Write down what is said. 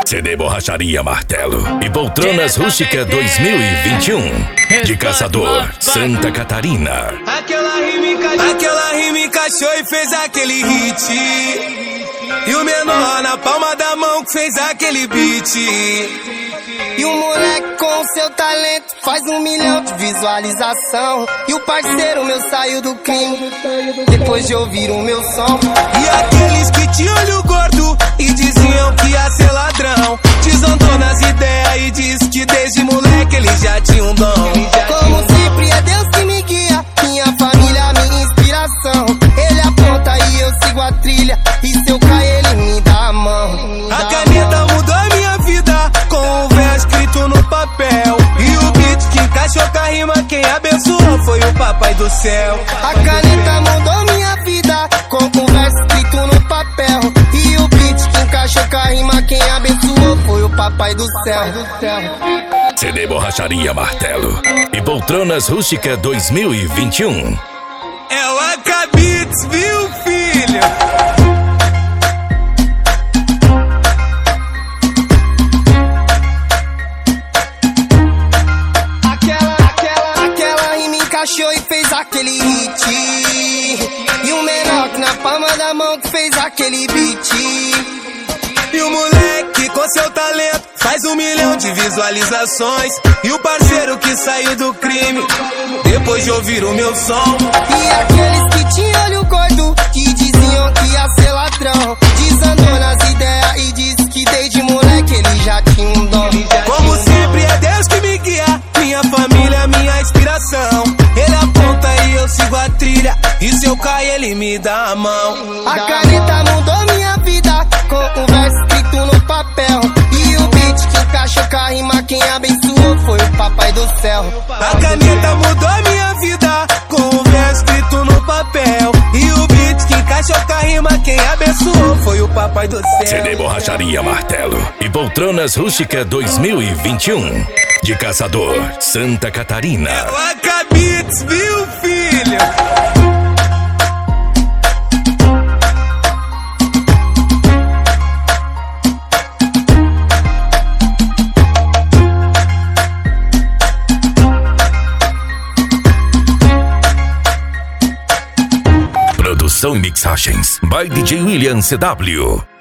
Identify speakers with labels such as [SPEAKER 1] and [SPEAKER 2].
[SPEAKER 1] CD Borracharia Martelo e Poltronas Rústica 2021 de Caçador, Santa Catarina.
[SPEAKER 2] Aquela rima encaixou e fez aquele hit. E o menor na palma da mão que fez aquele beat.
[SPEAKER 3] E o moleque com o seu talento faz 1 milhão de visualização. E o parceiro meu saiu do crime depois de ouvir o meu som.
[SPEAKER 2] E aqueles que tinham olho gordo e diziam que ia ser ladrão, desandou nas ideias e diz que desde moleque ele já tinha um dom.
[SPEAKER 3] Como sempre é Deus que me guia, minha família, minha inspiração. Ele aponta e eu sigo a trilha, e se eu cair ele me dá a mão.
[SPEAKER 2] A caneta mudou a minha vida com o verso escrito no papel. E o beat que encaixou com a rima, quem abençoou foi o papai do céu.
[SPEAKER 3] A caneta mudou minha vida com o verso escrito no papel. E o beat que encaixou com a rima, quem abençoou foi o papai do céu.
[SPEAKER 1] CD Borracharia Martelo e Poltronas Rústica 2021.
[SPEAKER 2] É o Acabits, viu, filho?
[SPEAKER 3] Aquela rima encaixou e fez aquele hit. E o menor que na palma da mão que fez aquele beat.
[SPEAKER 2] E o moleque com seu talento faz 1 milhão de visualizações. E o parceiro que saiu do crime depois de ouvir o meu som.
[SPEAKER 3] E aqueles que tinham olho gordo que diziam que ia ser ladrão, desandou nas ideias e disse que desde moleque ele já tinha um dom.
[SPEAKER 2] Como sempre é Deus que me guia, minha família, minha inspiração. Ele aponta e eu sigo a trilha, e se eu cair ele me dá a mão.
[SPEAKER 3] A caneta mudou minha vida com o verso escrito no papel. E o beat que encaixou com a rima, quem abençoou foi o papai do céu.
[SPEAKER 2] A caneta mudou a minha vida com o verso escrito no papel. E o beat que encaixou com a rima, quem abençoou foi o papai do céu.
[SPEAKER 1] CD Borracharia Martelo e Poltronas Rústica 2021 de Caçador, Santa Catarina.
[SPEAKER 2] É o Acabits, viu, filho?
[SPEAKER 1] Produção e mixagens by DJ William CW.